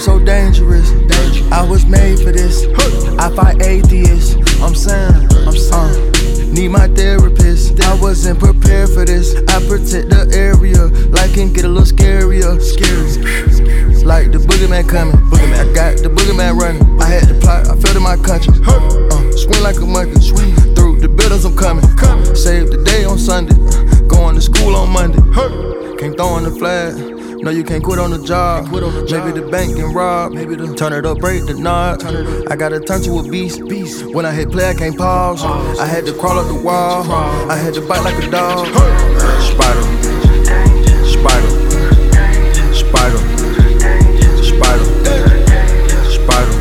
so dangerous. I was made for this. I fight atheists. I'm saying. Need my therapist. I wasn't prepared for this. I protect the area. Life can get a little scarier. Like the boogeyman coming. I got the boogeyman running. I had to plot. I felt in my country. Swing like a monkey. Through the buildings I'm coming. Save the day on Sunday. Going to school on Monday. Can't throw in the flag. No, you can't quit on the job. Maybe the bank can rob. Turn it up, break the knot. I gotta turn to a beast. When I hit play, I can't pause. I had to crawl up the wall. I had to bite like a dog. Spider. Spider. Spider. Spider. Spider. Spider.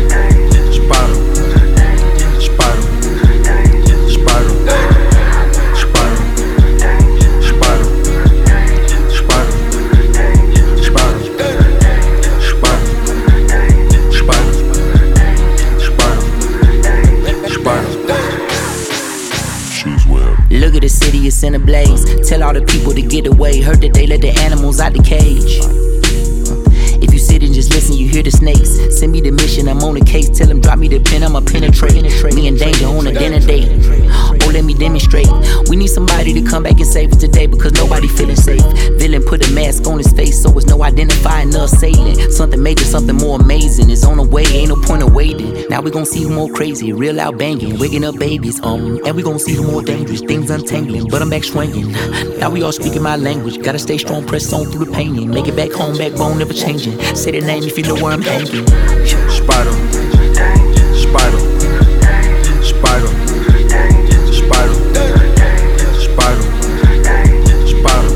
Look at the city, it's in a blaze. Tell all the people to get away. Heard that they let the animals out the cage. If you sit and just listen, you hear the snakes. Send me the mission, I'm on the case. Tell them drop me the pen, I'ma penetrate. Me in danger on a dinner date. Oh, let me demonstrate. We need somebody to come back and save us today, because nobody feeling safe. Villain put a mask on his face, so it's no identifying the assailant. Something major, something more amazing is on the way, ain't no point of waiting. Now we gon' see who more crazy, real loud banging, waking up babies, and we gon' see who more dangerous, things untangling, but I'm back swinging. Now we all speaking my language, gotta stay strong, press on through the pain, make it back home, backbone never changing. Say the name if you know where I'm hanging. Spider. Spider. Spider. Spider. Spider. Spider. Spider.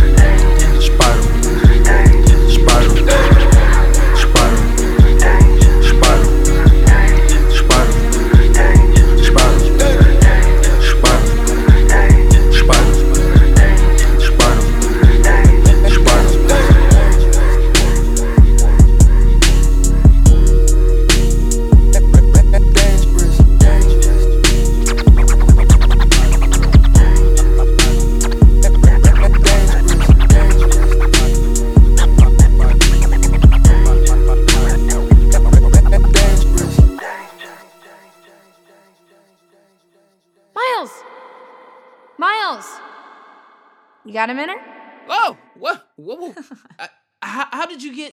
Miles! You got a minute? Oh, what? How did you get